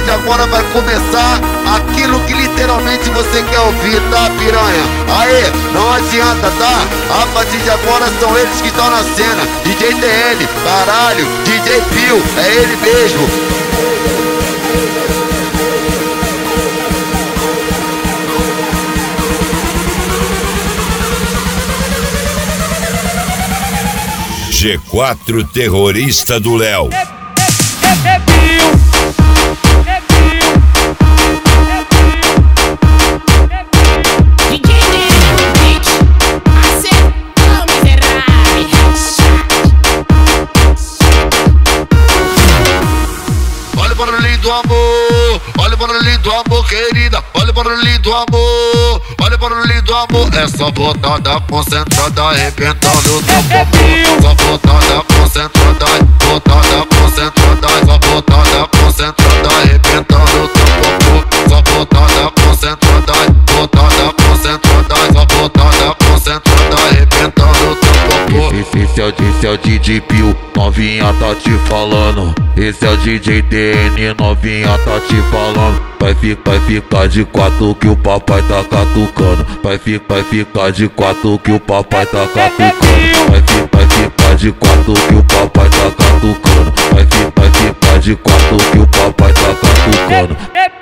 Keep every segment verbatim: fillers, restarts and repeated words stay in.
de agora vai começar aquilo que literalmente você quer ouvir, tá, piranha? Aê, não adianta, tá? A partir de agora são eles que estão na cena. D J T N, caralho, D J Pio, é ele mesmo. G quatro Terrorista do Léo. Olha o barulhinho do amor, olha o barulhinho do amor, querida. Olha o barulhinho do amor, olha o barulhinho do amor. É só botada concentrada, arrebentando o teu popô. Só botada concentrada, botada concentrada. Só botada concentrada, arrebentando o teu popô. Só botada concentrada, botada concentrada. Só botada concentrada, arrebentando o teu popô. Esse, esse, é o, esse é o D J Pio, novinha tá te falando. Esse é o D J T N, novinha tá te falando. Vai ficar, vai ficar de quatro que o papai tá catucando. Vai ficar, vai ficar de quatro que o papai tá catucando. Vai ficar, vai ficar de quatro que o papai tá catucando. Vai ficar, vai ficar de quatro que o papai tá catucando.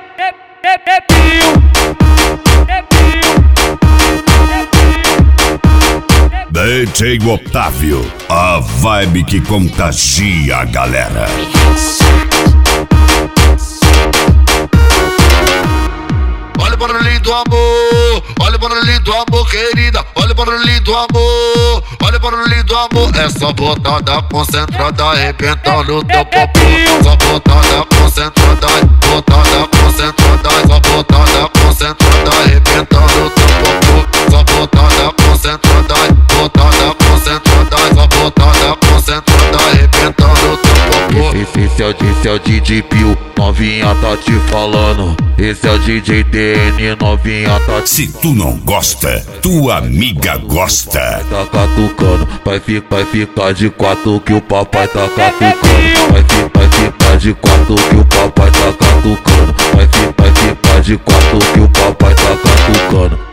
D J Otávio, a vibe que contagia a galera. Olha o barulhinho do amor, olha o barulhinho do amor, querida. Olha o barulhinho do amor, olha o barulhinho do amor. É só botada concentrada, arrebentando o teu popô. Só botada concentrada, botada concentrada. Só botada concentrada, arrebentando o teu popô. Só botada concentrada, botada concentrada. Só botada concentrada, arrebentando o teu popô. Esse, esse, é o, esse é o D J Pio, novinha tá te falando. Esse é o D J T N, novinha tá te... Se tu não gosta, tua amiga gosta. Tá catucando, vai ficar, vai ficar de quatro que o papai tá catucando. Vai ficar, vai ficar de quatro que o papai tá catucando. Vai ficar, vai ficar de quatro que o papai tá catucando.